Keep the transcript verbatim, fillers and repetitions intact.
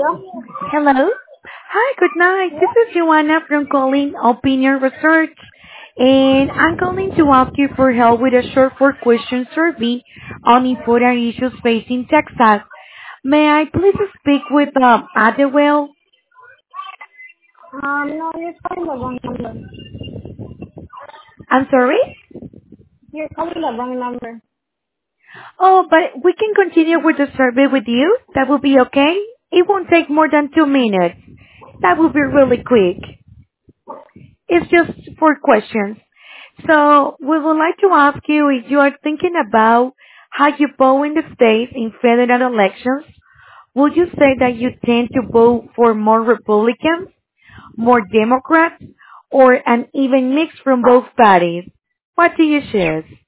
Hello. Hi, good night. This is Joanna from Calling Opinion Research, and I'm calling to ask you for help with a short four question survey on important issues facing Texas. May I please speak with um, Adewell? Um, no, you're calling the wrong number. I'm sorry? You're calling the wrong number. Oh, but we can continue with the survey with you. That will be okay. It won't take more than two minutes. That will be really quick. It's just four questions. So we would like to ask you if you are thinking about how you vote in the states in federal elections. Would you say that you tend to vote for more Republicans, more Democrats, or an even mix from both parties? What do you choose?